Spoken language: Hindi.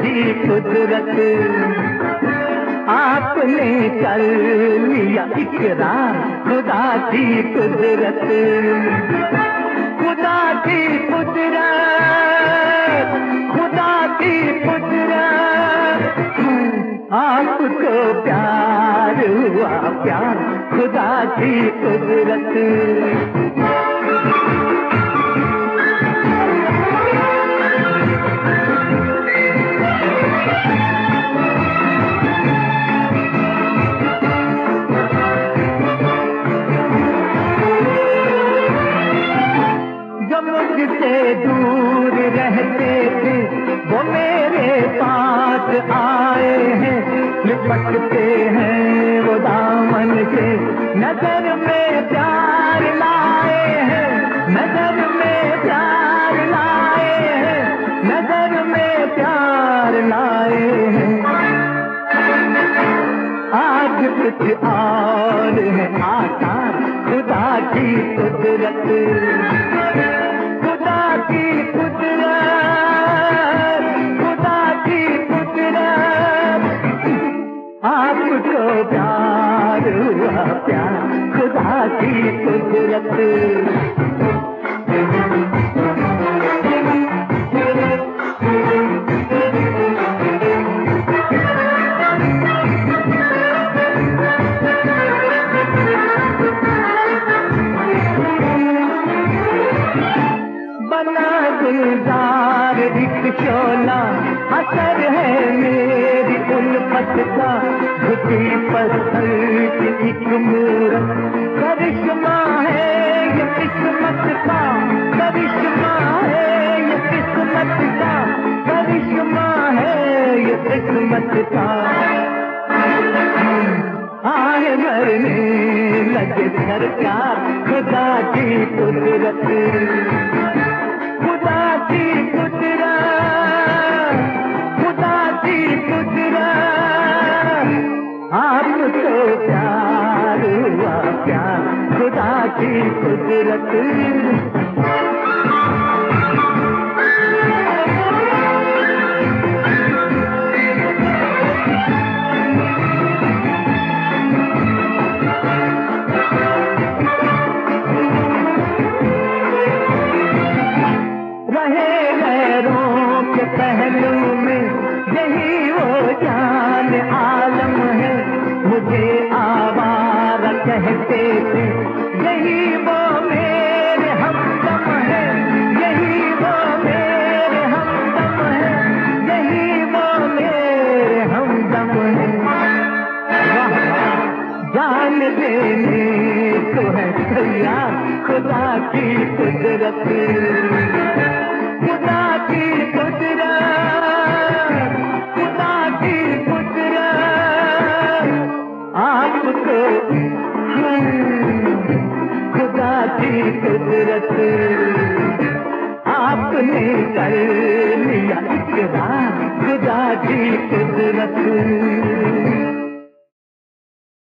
की कुदरत, आपने कर लिया इकरार, खुदा की कुदरत, खुदा की कुदरत, खुदा की कुदरत। आपको प्यार हुआ प्यार, खुदा की कुदरत। मुझसे दूर रहते थे वो मेरे पास आए हैं, लिपटते हैं वो दामन से, नजर में प्यार लाए हैं, नजर में प्यार लाए हैं, नजर में प्यार लाए हैं। आज कुछ और है आसान, खुदा की कुदरत, खुदा की कुदरत, खुदा की कुदरत। आपको प्यार हुआ प्यार, खुदा की कुदरत। गुलजार एक शोला असर है मेरी उल्फत का, झुकी पत्थर की एक मूरत, करिश्मा है ये किस्मत का, करिश्मा है ये किस्मत का, करिश्मा है ये किस्मत का। आए मरने लगे सरकार, खुदा की कुदरत, खुदा की कुदरत, खुदा की कुदरत। आपको प्यार हुआ प्यार, खुदा की कुदरत। पहलू में यही वो जान आलम है, मुझे आवारा कहते थे यही वो मेरे हमदम है, यही वो मेरे हमदम है, यही वो मेरे हमदम है। जान देने को है तैयार, खुदा की कुदरत, खुदा की कुदरत, खुदा की कुदरत। आपको खुदा की कुदरत, आपने कर लिया इकरार, खुदा की कुदरत।